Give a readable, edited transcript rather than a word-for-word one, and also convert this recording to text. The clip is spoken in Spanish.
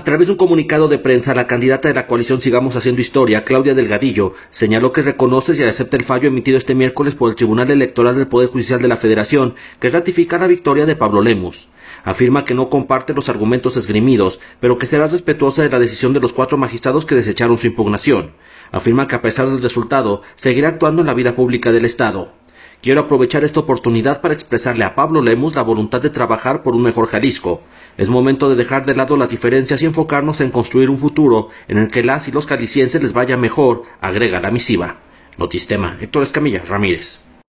A través de un comunicado de prensa, la candidata de la coalición Sigamos Haciendo Historia, Claudia Delgadillo, señaló que reconoce y acepta el fallo emitido este miércoles por el Tribunal Electoral del Poder Judicial de la Federación, que ratifica la victoria de Pablo Lemus. Afirma que no comparte los argumentos esgrimidos, pero que será respetuosa de la decisión de los 4 magistrados que desecharon su impugnación. Afirma que a pesar del resultado, seguirá actuando en la vida pública del Estado. Quiero aprovechar esta oportunidad para expresarle a Pablo Lemus la voluntad de trabajar por un mejor Jalisco. Es momento de dejar de lado las diferencias y enfocarnos en construir un futuro en el que las y los jaliscienses les vaya mejor, agrega la misiva. Notistema, Héctor Escamilla Ramírez.